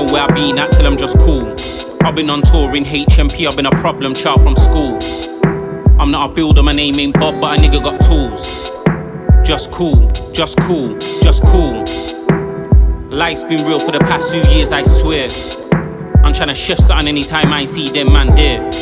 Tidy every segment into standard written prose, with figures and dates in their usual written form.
where I been at till I'm just cool. I've been on tour in HMP, I've been a problem child from school. I'm not a builder, my name ain't Bob, but a nigga got tools. Just cool, just cool, just cool. Life's been real for the past few years, I swear. I'm tryna shift something anytime I see them man there.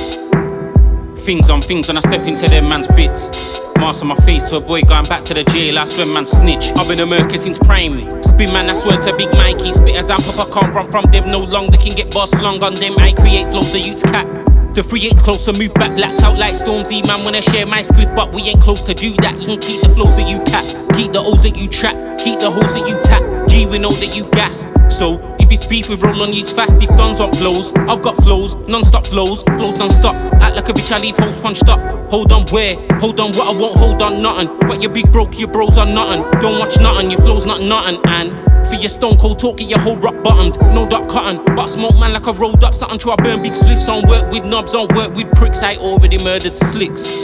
Things on things when I step into them man's bits. Mask on my face to avoid going back to the jail, I swear man snitch. I've been a murker since primary. Spin man, that's word to Big Mikey. Spitters and Papa can't run from them no long. They can get boss long on them. I create flows, the youth's cat. The 3-8's closer, move back, blacked out like Stormzy. Man, when I share my spliff, but we ain't close to do that. You can keep the flows that you cap, keep the O's that you trap, keep the hoes that you tap. G, we know that you gas. So, if it's beef, we roll on youths fast. If dons want flows, I've got flows, non-stop flows non-stop. Act like a bitch, I leave hoes punched up. Hold on where? Hold on what I won't hold on nothing. But you big broke, your bros are nothing. Don't watch nothing, your flow's not nothing. And for your stone cold talk, get your whole rock bottomed. No dot cotton, but I smoke man like I rolled up something. True, I burn big spliffs on work with knobs, on work with pricks. I already murdered slicks.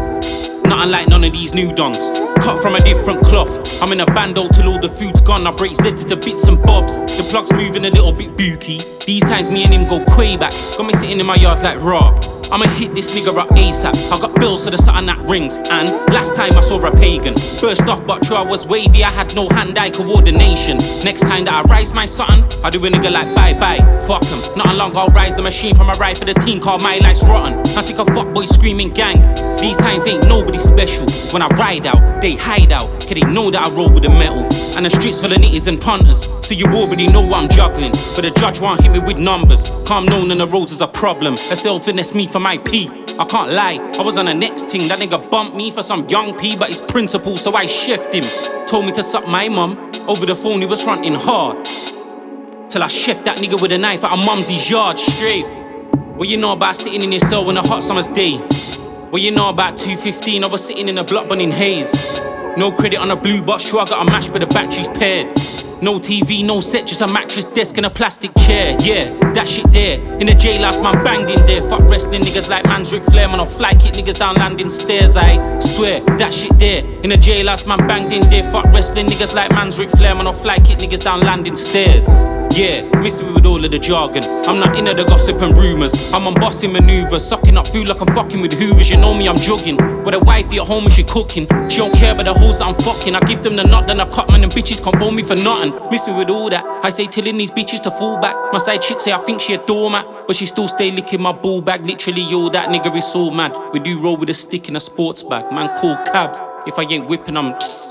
Nothing like none of these new dons. Cut from a different cloth. I'm in a bando till all the food's gone. I break Zed to bits and bobs. The plug's moving a little bit booky. These times me and him go quay back. Got me sitting in my yard like raw. I'ma hit this nigga up ASAP. I got bills so there's something that rings. And last time I saw a pagan burst off, but true I was wavy. I had no hand-eye coordination. Next time that I rise my something, I do a nigga like bye-bye. Fuck him. Nothing long, I'll rise the machine from a ride for the team called My Life's Rotten. I'm sick of fuckboys screaming gang. These times ain't nobody special. When I ride out, they hide out. Cause they know that I roll with the metal. And the streets full of nitties and punters. So you already know what I'm juggling. But the judge won't hit me with numbers. Calm known on the roads is a problem. A self-finesse me for my P. I can't lie, I was on the next thing. That nigga bumped me for some young P, but his principle, so I chefed him. Told me to suck my mum. Over the phone he was fronting hard. Till I chefed that nigga with a knife at a mumsy's yard straight. What you know about sitting in your cell on a hot summer's day? What you know about 2:15, I was sitting in a block burning haze. No credit on a blue box, true I got a match but the battery's paired. No TV, no set, just a mattress, desk and a plastic chair. Yeah, that shit there. In the jailhouse, man banged in there. Fuck wrestling niggas like man's Ric Flair. Man, I'll fly kick niggas down landing stairs, I swear. That shit there. In the jailhouse, man banged in there. Fuck wrestling niggas like man's Ric Flair. Man, I'll fly kick niggas down landing stairs. Yeah, miss me with all of the jargon. I'm not into the gossip and rumours. I'm on bossing maneuvers, sucking up food like I'm fucking with hoovers. You know me, I'm jogging. With a wifey at home when she cooking. She don't care about the hoes that I'm fucking. I give them the nut, then I cut man, and bitches can't phone me for nothing. Miss me with all that. I say telling these bitches to fall back. My side chick say I think she a doormat, but she still stay licking my ball bag. Literally, yo, that nigga is so mad. We do roll with a stick in a sports bag. Man, call cabs. If I ain't whipping, I'm